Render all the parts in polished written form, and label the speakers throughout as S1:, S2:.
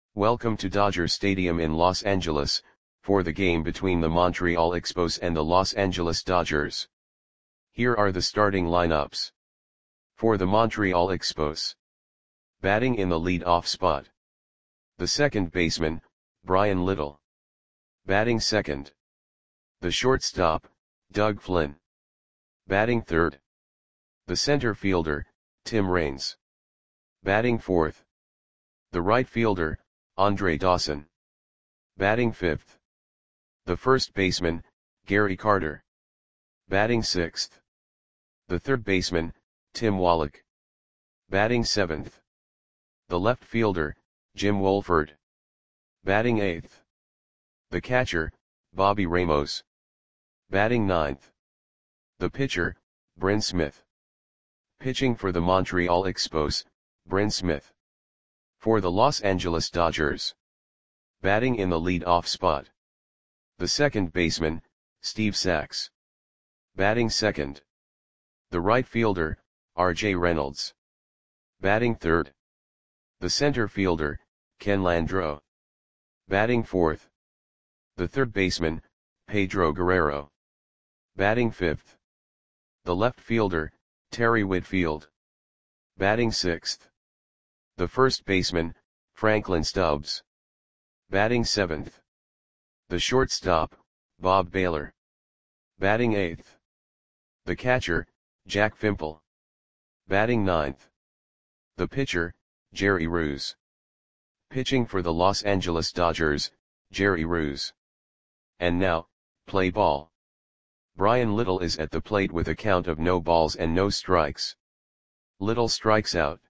S1: Welcome to Dodger Stadium in Los Angeles, for the game between the Montreal Expos and the Los Angeles Dodgers. Here are the starting lineups. For the Montreal Expos. Batting in the lead-off spot. The second baseman, Bryan Little. Batting second. The shortstop, Doug Flynn. Batting third. The center fielder, Tim Raines. Batting fourth. The right fielder, Andre Dawson. Batting fifth. The first baseman, Gary Carter. Batting sixth. The third baseman, Tim Wallach. Batting seventh. The left fielder, Jim Wohlford. Batting eighth. The catcher, Bobby Ramos. Batting ninth. The pitcher, Bryn Smith. Pitching for the Montreal Expos, Bryn Smith. For the Los Angeles Dodgers. Batting in the lead-off spot. The second baseman, Steve Sax. Batting second. The right fielder, R.J. Reynolds. Batting third. The center fielder, Ken Landreaux. Batting fourth. The third baseman, Pedro Guerrero. Batting fifth. The left fielder, Terry Whitfield. Batting sixth. The first baseman, Franklin Stubbs. Batting seventh. The shortstop, Bob Baylor. Batting eighth. The catcher, Jack Fimple. Batting ninth. The pitcher, Jerry Ruse. Pitching for the Los Angeles Dodgers, Jerry Ruse. And now, play ball. Bryan Little is at the plate with a count of no balls and no strikes. Little strikes out.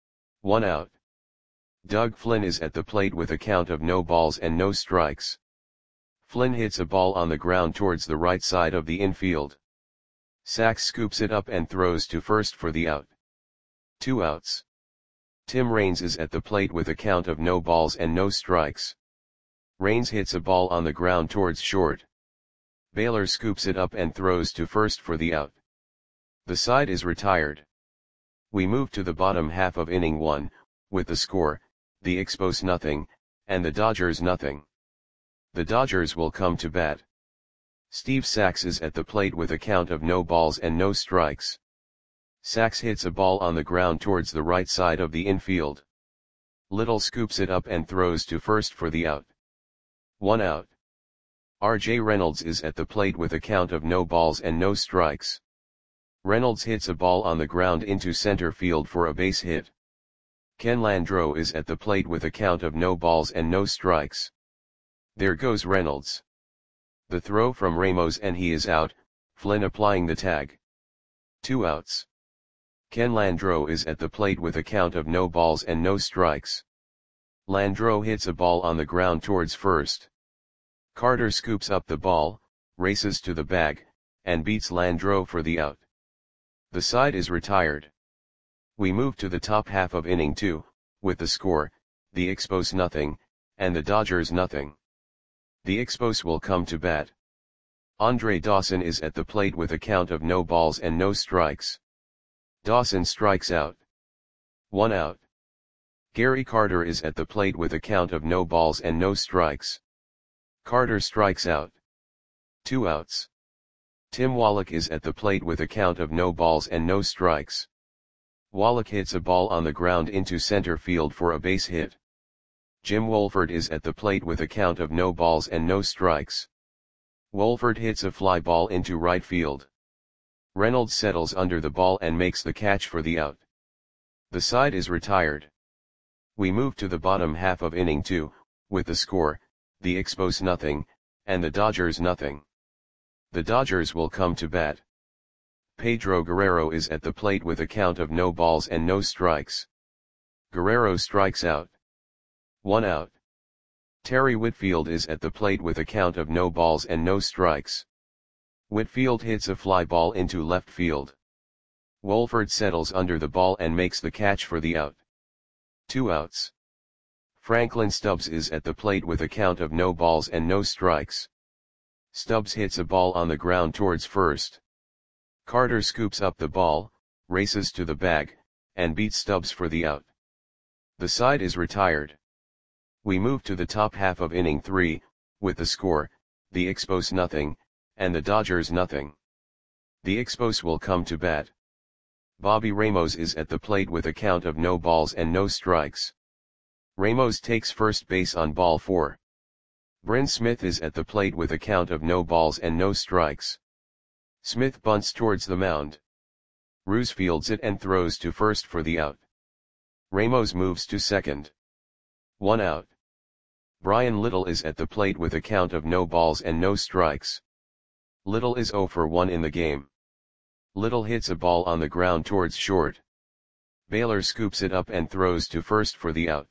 S1: 1 out. Doug Flynn is at the plate with a count of no balls and no strikes. Flynn hits a ball on the ground towards the right side of the infield. Sax scoops it up and throws to first for the out. 2 outs. Tim Raines is at the plate with a count of no balls and no strikes. Raines hits a ball on the ground towards short. Baylor scoops it up and throws to first for the out. The side is retired. We move to the bottom half of inning 1, with the score, the Expos nothing, and the Dodgers nothing. The Dodgers will come to bat. Steve Sax is at the plate with a count of no balls and no strikes. Sax hits a ball on the ground towards the right side of the infield. Little scoops it up and throws to first for the out. 1 out. R.J. Reynolds is at the plate with a count of no balls and no strikes. Reynolds hits a ball on the ground into center field for a base hit. Ken Landreaux is at the plate with a count of no balls and no strikes. There goes Reynolds. The throw from Ramos and he is out, Flynn applying the tag. 2 outs. Ken Landreaux is at the plate with a count of no balls and no strikes. Landreaux hits a ball on the ground towards first. Carter scoops up the ball, races to the bag, and beats Landreaux for the out. The side is retired. We move to the top half of inning 2, with the score, the Expos nothing, and the Dodgers nothing. The Expos will come to bat. Andre Dawson is at the plate with a count of no balls and no strikes. Dawson strikes out. 1 out. Gary Carter is at the plate with a count of no balls and no strikes. Carter strikes out. 2 outs. Tim Wallach is at the plate with a count of no balls and no strikes. Wallach hits a ball on the ground into center field for a base hit. Jim Wohlford is at the plate with a count of no balls and no strikes. Wohlford hits a fly ball into right field. Reynolds settles under the ball and makes the catch for the out. The side is retired. We move to the bottom half of inning 2, with the score, the Expos nothing, and the Dodgers nothing. The Dodgers will come to bat. Pedro Guerrero is at the plate with a count of no balls and no strikes. Guerrero strikes out. 1 out. Terry Whitfield is at the plate with a count of no balls and no strikes. Whitfield hits a fly ball into left field. Wohlford settles under the ball and makes the catch for the out. 2 outs. Franklin Stubbs is at the plate with a count of no balls and no strikes. Stubbs hits a ball on the ground towards first. Carter scoops up the ball, races to the bag, and beats Stubbs for the out. The side is retired. We move to the top half of inning 3, with the score, the Expos nothing, and the Dodgers nothing. The Expos will come to bat. Bobby Ramos is at the plate with a count of no balls and no strikes. Ramos takes first base on ball 4. Bryn Smith is at the plate with a count of no balls and no strikes. Smith bunts towards the mound. Ruse fields it and throws to first for the out. Ramos moves to second. 1 out. Brian Little is at the plate with a count of no balls and no strikes. Little is 0 for 1 in the game. Little hits a ball on the ground towards short. Baylor scoops it up and throws to first for the out.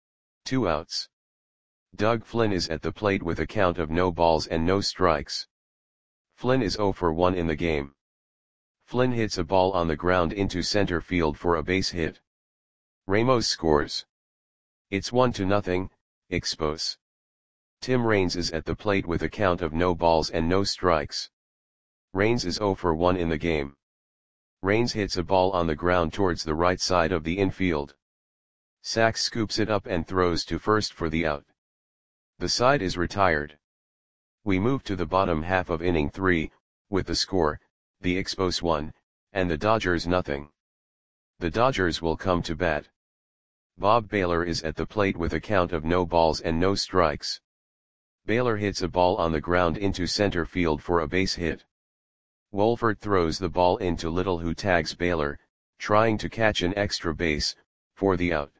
S1: 2 outs. Doug Flynn is at the plate with a count of no balls and no strikes. Flynn is 0 for 1 in the game. Flynn hits a ball on the ground into center field for a base hit. Ramos scores. It's 1-0, Expos. Tim Raines is at the plate with a count of no balls and no strikes. Raines is 0 for 1 in the game. Raines hits a ball on the ground towards the right side of the infield. Sachs scoops it up and throws to first for the out. The side is retired. We move to the bottom half of inning 3, with the score, the Expos 1, and the Dodgers nothing. The Dodgers will come to bat. Bob Baylor is at the plate with a count of no balls and no strikes. Baylor hits a ball on the ground into center field for a base hit. Wolford throws the ball into Little, who tags Baylor, trying to catch an extra base, for the out.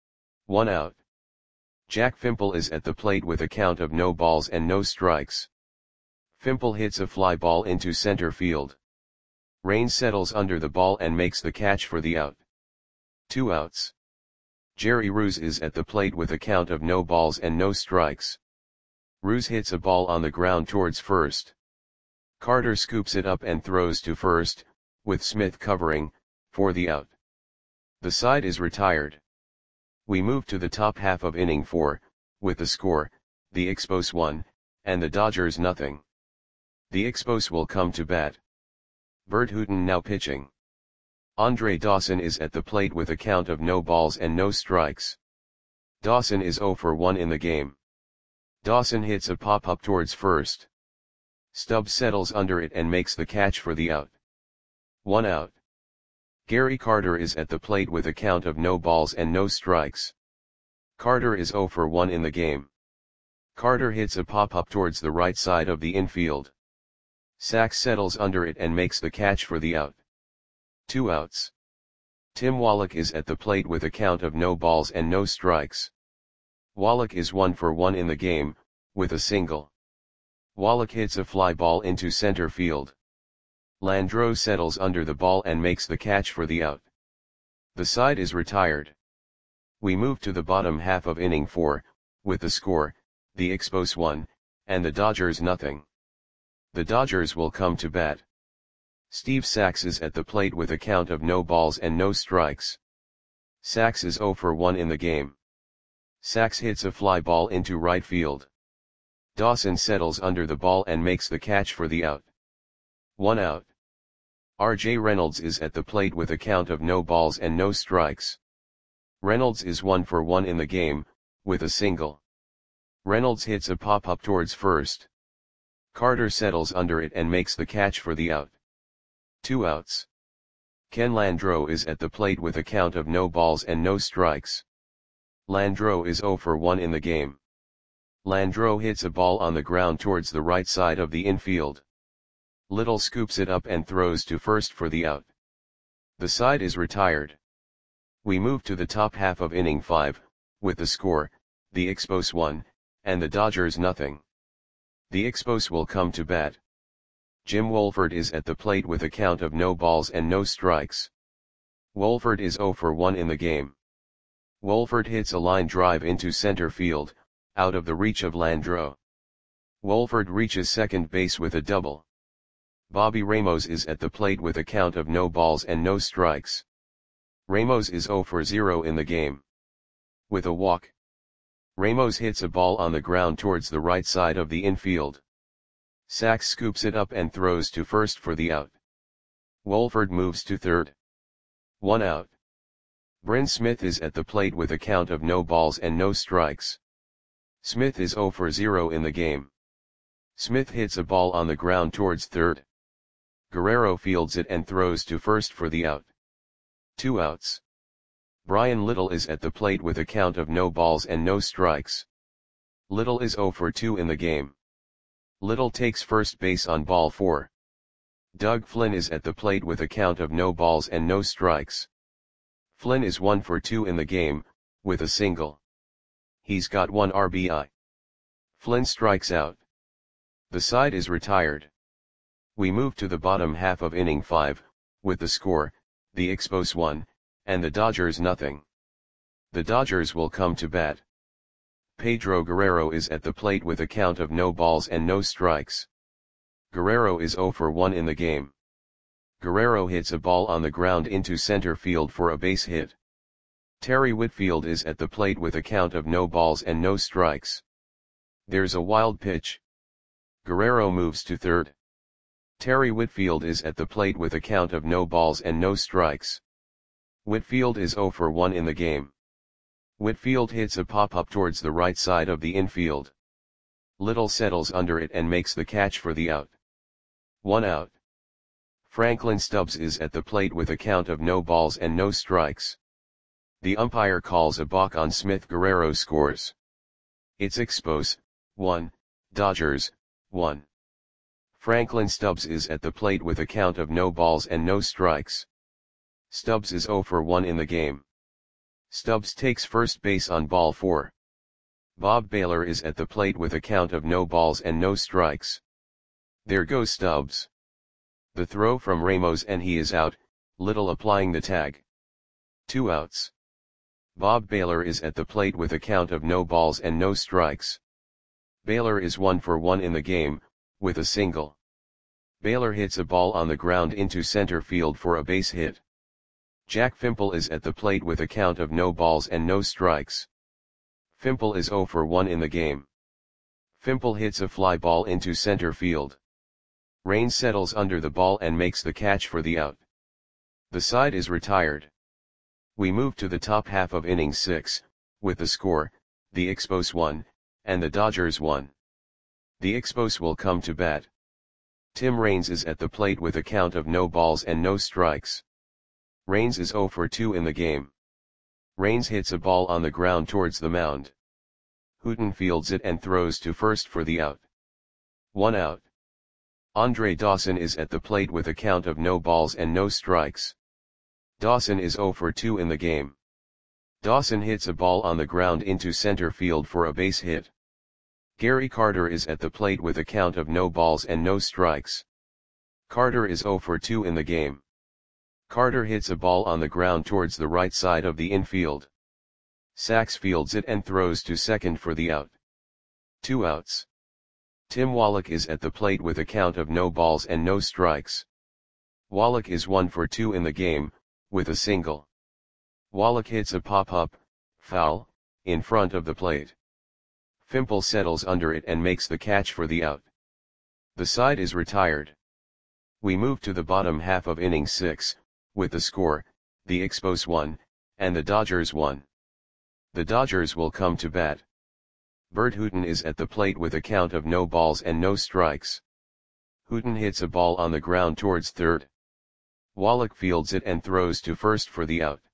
S1: 1 out. Jack Fimple is at the plate with a count of no balls and no strikes. Fimple hits a fly ball into center field. Raines settles under the ball and makes the catch for the out. 2 outs. Jerry Ruse is at the plate with a count of no balls and no strikes. Ruse hits a ball on the ground towards first. Carter scoops it up and throws to first, with Smith covering, for the out. The side is retired. We move to the top half of inning 4, with the score, the Expos 1, and the Dodgers nothing. The Expos will come to bat. Bert Hooton now pitching. Andre Dawson is at the plate with a count of no balls and no strikes. Dawson is 0 for 1 in the game. Dawson hits a pop-up towards first. Stubbs settles under it and makes the catch for the out. 1 out. Gary Carter is at the plate with a count of no balls and no strikes. Carter is 0 for 1 in the game. Carter hits a pop-up towards the right side of the infield. Sachs settles under it and makes the catch for the out. 2 outs. Tim Wallach is at the plate with a count of no balls and no strikes. Wallach is 1 for 1 in the game, with a single. Wallach hits a fly ball into center field. Landreau settles under the ball and makes the catch for the out. The side is retired. We move to the bottom half of inning 4, with the score, the Expos 1, and the Dodgers nothing. The Dodgers will come to bat. Steve Sachs is at the plate with a count of no balls and no strikes. Sachs is 0 for 1 in the game. Sachs hits a fly ball into right field. Dawson settles under the ball and makes the catch for the out. 1 out. R.J. Reynolds is at the plate with a count of no balls and no strikes. Reynolds is 1 for 1 in the game, with a single. Reynolds hits a pop-up towards first. Carter settles under it and makes the catch for the out. 2 outs. Ken Landreau is at the plate with a count of no balls and no strikes. Landreau is 0 for 1 in the game. Landreau hits a ball on the ground towards the right side of the infield. Little scoops it up and throws to first for the out. The side is retired. We move to the top half of inning 5, with the score, the Expos 1, and the Dodgers nothing. The Expos will come to bat. Jim Wolford is at the plate with a count of no balls and no strikes. Wolford is 0 for 1 in the game. Wolford hits a line drive into center field, out of the reach of Landreau. Wolford reaches second base with a double. Bobby Ramos is at the plate with a count of no balls and no strikes. Ramos is 0 for 0 in the game. With a walk. Ramos hits a ball on the ground towards the right side of the infield. Sachs scoops it up and throws to first for the out. Wolford moves to third. 1 out. Bryn Smith is at the plate with a count of no balls and no strikes. Smith is 0 for 0 in the game. Smith hits a ball on the ground towards third. Guerrero fields it and throws to first for the out. 2 outs. Brian Little is at the plate with a count of no balls and no strikes. Little is 0 for 2 in the game. Little takes first base on ball 4. Doug Flynn is at the plate with a count of no balls and no strikes. Flynn is 1 for 2 in the game, with a single. He's got 1 RBI. Flynn strikes out. The side is retired. We move to the bottom half of inning 5, with the score, the Expos 1, and the Dodgers nothing. The Dodgers will come to bat. Pedro Guerrero is at the plate with a count of no balls and no strikes. Guerrero is 0 for 1 in the game. Guerrero hits a ball on the ground into center field for a base hit. Terry Whitfield is at the plate with a count of no balls and no strikes. There's a wild pitch. Guerrero moves to third. Terry Whitfield is at the plate with a count of no balls and no strikes. Whitfield is 0 for 1 in the game. Whitfield hits a pop-up towards the right side of the infield. Little settles under it and makes the catch for the out. 1 out. Franklin Stubbs is at the plate with a count of no balls and no strikes. The umpire calls a balk on Smith. Guerrero scores. It's Expos 1, Dodgers 1. Franklin Stubbs is at the plate with a count of no balls and no strikes. Stubbs is 0 for 1 in the game. Stubbs takes first base on ball 4. Bob Baylor is at the plate with a count of no balls and no strikes. There goes Stubbs. The throw from Ramos and he is out, Little applying the tag. 2 outs. Bob Baylor is at the plate with a count of no balls and no strikes. Baylor is 1 for 1 in the game, with a single. Baylor hits a ball on the ground into center field for a base hit. Jack Fimple is at the plate with a count of no balls and no strikes. Fimple is 0 for 1 in the game. Fimple hits a fly ball into center field. Raines settles under the ball and makes the catch for the out. The side is retired. We move to the top half of inning 6, with the score, the Expos 1, and the Dodgers 1. The Expos will come to bat. Tim Raines is at the plate with a count of no balls and no strikes. Raines is 0 for 2 in the game. Raines hits a ball on the ground towards the mound. Hooton fields it and throws to first for the out. 1 out. Andre Dawson is at the plate with a count of no balls and no strikes. Dawson is 0 for 2 in the game. Dawson hits a ball on the ground into center field for a base hit. Gary Carter is at the plate with a count of no balls and no strikes. Carter is 0 for 2 in the game. Carter hits a ball on the ground towards the right side of the infield. Sachs fields it and throws to second for the out. 2 outs. Tim Wallach is at the plate with a count of no balls and no strikes. Wallach is 1 for 2 in the game, with a single. Wallach hits a pop-up, foul, in front of the plate. Fimple settles under it and makes the catch for the out. The side is retired. We move to the bottom half of inning 6, with the score, the Expos 1, and the Dodgers 1. The Dodgers will come to bat. Bert Hooton is at the plate with a count of no balls and no strikes. Hooton hits a ball on the ground towards third. Wallach fields it and throws to first for the out.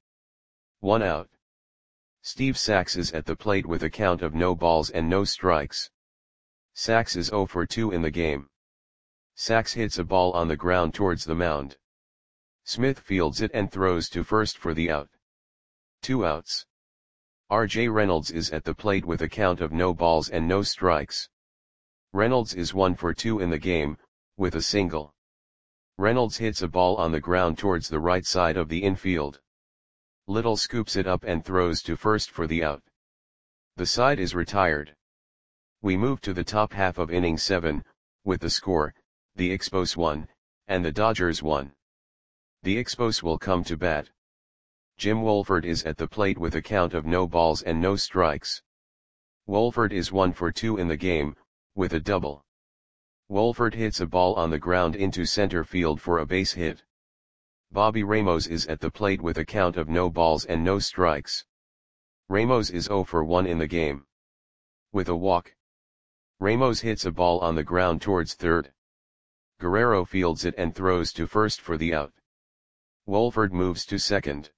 S1: 1 out. Steve Sachs is at the plate with a count of no balls and no strikes. Sachs is 0 for 2 in the game. Sachs hits a ball on the ground towards the mound. Smith fields it and throws to first for the out. 2 outs. R.J. Reynolds is at the plate with a count of no balls and no strikes. Reynolds is 1 for 2 in the game, with a single. Reynolds hits a ball on the ground towards the right side of the infield. Little scoops it up and throws to first for the out. The side is retired. We move to the top half of inning 7, with the score, the Expos 1, and the Dodgers 1. The Expos will come to bat. Jim Wolford is at the plate with a count of no balls and no strikes. Wolford is 1 for 2 in the game, with a double. Wolford hits a ball on the ground into center field for a base hit. Bobby Ramos is at the plate with a count of no balls and no strikes. Ramos is 0 for 1 in the game. with a walk. Ramos hits a ball on the ground towards third. Guerrero fields it and throws to first for the out. Wolford moves to second.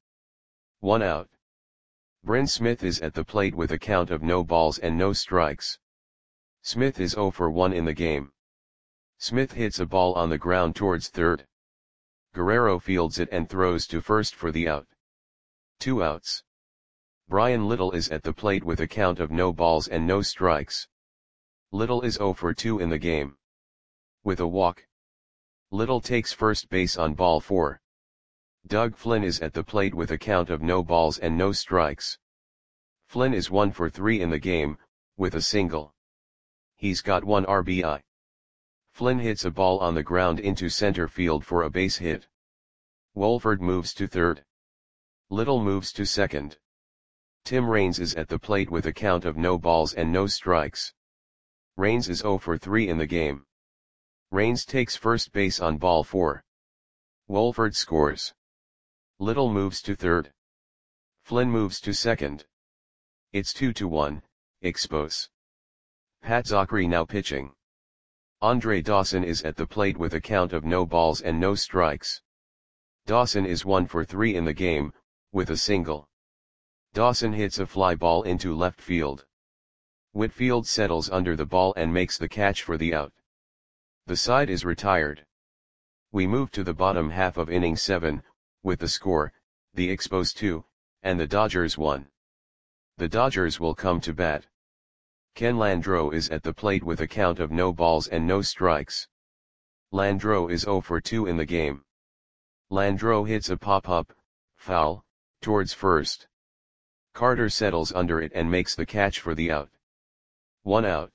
S1: 1 out. Bryn Smith is at the plate with a count of no balls and no strikes. Smith is 0 for 1 in the game. Smith hits a ball on the ground towards third. Guerrero fields it and throws to first for the out. 2 outs. Brian Little is at the plate with a count of no balls and no strikes. Little is 0 for 2 in the game. With a walk. Little takes first base on ball 4. Doug Flynn is at the plate with a count of no balls and no strikes. Flynn is 1 for 3 in the game, with a single. He's got 1 RBI. Flynn hits a ball on the ground into center field for a base hit. Wolford moves to third. Little moves to second. Tim Raines is at the plate with a count of no balls and no strikes. Raines is 0 for 3 in the game. Raines takes first base on ball 4. Wolford scores. Little moves to third. Flynn moves to second. It's 2-1, Expos. Pat Zachry now pitching. Andre Dawson is at the plate with a count of no balls and no strikes. Dawson is 1 for 3 in the game, with a single. Dawson hits a fly ball into left field. Whitfield settles under the ball and makes the catch for the out. The side is retired. We move to the bottom half of inning 7, with the score, the Expos 2, and the Dodgers 1. The Dodgers will come to bat. Ken Landreau is at the plate with a count of no balls and no strikes. Landreau is 0 for 2 in the game. Landreau hits a pop-up, foul, towards first. Carter settles under it and makes the catch for the out. 1 out.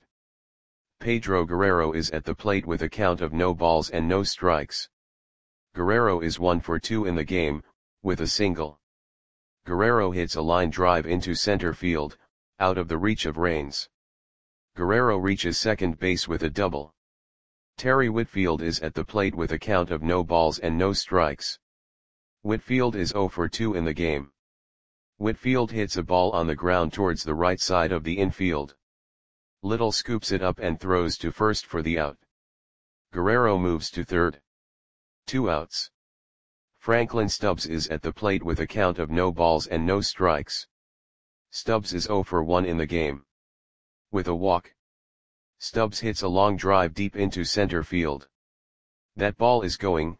S1: Pedro Guerrero is at the plate with a count of no balls and no strikes. Guerrero is 1 for 2 in the game, with a single. Guerrero hits a line drive into center field, out of the reach of Raines. Guerrero reaches second base with a double. Terry Whitfield is at the plate with a count of no balls and no strikes. Whitfield is 0 for 2 in the game. Whitfield hits a ball on the ground towards the right side of the infield. Little scoops it up and throws to first for the out. Guerrero moves to third. 2 outs. Franklin Stubbs is at the plate with a count of no balls and no strikes. Stubbs is 0 for 1 in the game. With a walk. Stubbs hits a long drive deep into center field. That ball is gone.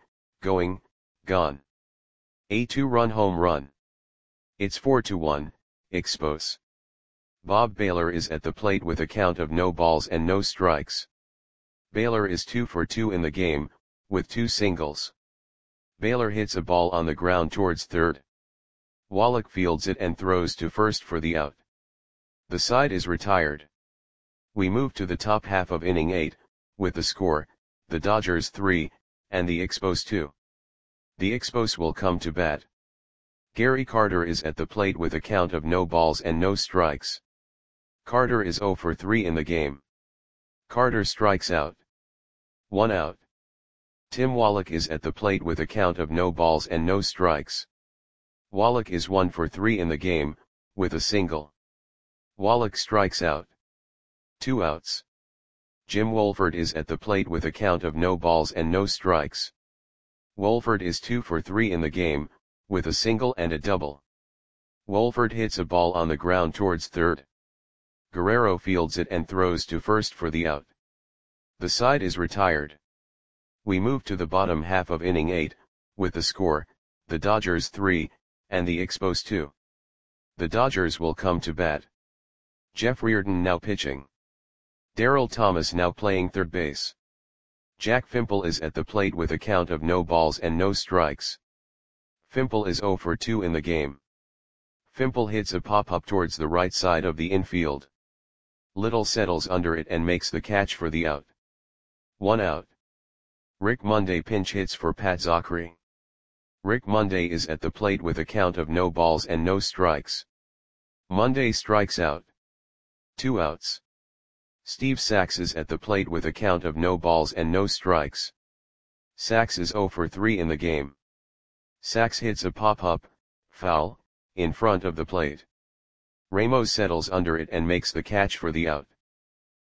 S1: A 2-run home run. It's 4-1, Expos. Bob Baylor is at the plate with a count of no balls and no strikes. Baylor is 2 for 2 in the game, with 2 singles. Baylor hits a ball on the ground towards third. Wallach fields it and throws to first for the out. The side is retired. We move to the top half of inning 8, with the score, the Dodgers 3, and the Expos 2. The Expos will come to bat. Gary Carter is at the plate with a count of no balls and no strikes. Carter is 0 for 3 in the game. Carter strikes out. 1 out. Tim Wallach is at the plate with a count of no balls and no strikes. Wallach is 1 for 3 in the game, with a single. Wallach strikes out. 2 outs. Jim Wolford is at the plate with a count of no balls and no strikes. Wolford is 2 for 3 in the game, with a single and a double. Wolford hits a ball on the ground towards third. Guerrero fields it and throws to first for the out. The side is retired. We move to the bottom half of inning 8, with the score, the Dodgers 3, and the Expos 2. The Dodgers will come to bat. Jeff Reardon now pitching. Darryl Thomas now playing third base. Jack Fimple is at the plate with a count of no balls and no strikes. Fimple is 0 for 2 in the game. Fimple hits a pop-up towards the right side of the infield. Little settles under it and makes the catch for the out. 1 out. Rick Monday pinch hits for Pat Zachry. Rick Monday is at the plate with a count of no balls and no strikes. Monday strikes out. 2 outs. Steve Sax is at the plate with a count of no balls and no strikes. Sax is 0 for 3 in the game. Sax hits a pop-up, foul, in front of the plate. Ramos settles under it and makes the catch for the out.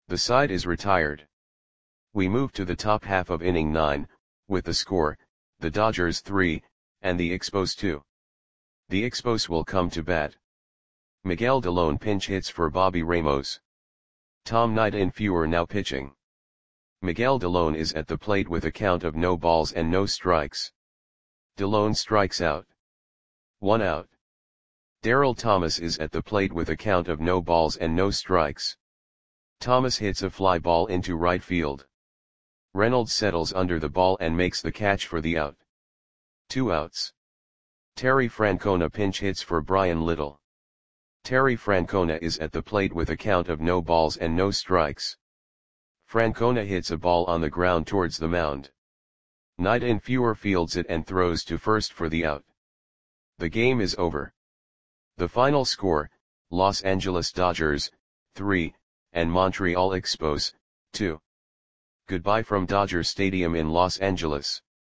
S1: The side is retired. We move to the top half of inning 9, with the score, the Dodgers 3, and the Expos 2. The Expos will come to bat. Miguel Delone pinch hits for Bobby Ramos. Tom Nidenfuer now pitching. Miguel Delone is at the plate with a count of no balls and no strikes. Delone strikes out. 1 out. Darryl Thomas is at the plate with a count of no balls and no strikes. Thomas hits a fly ball into right field. Reynolds settles under the ball and makes the catch for the out. 2 outs. Terry Francona pinch hits for Brian Little. Terry Francona is at the plate with a count of no balls and no strikes. Francona hits a ball on the ground towards the mound. Nidenfuer fields it and throws to first for the out. The game is over. The final score, Los Angeles Dodgers, 3, and Montreal Expos, 2. Goodbye from Dodger Stadium in Los Angeles.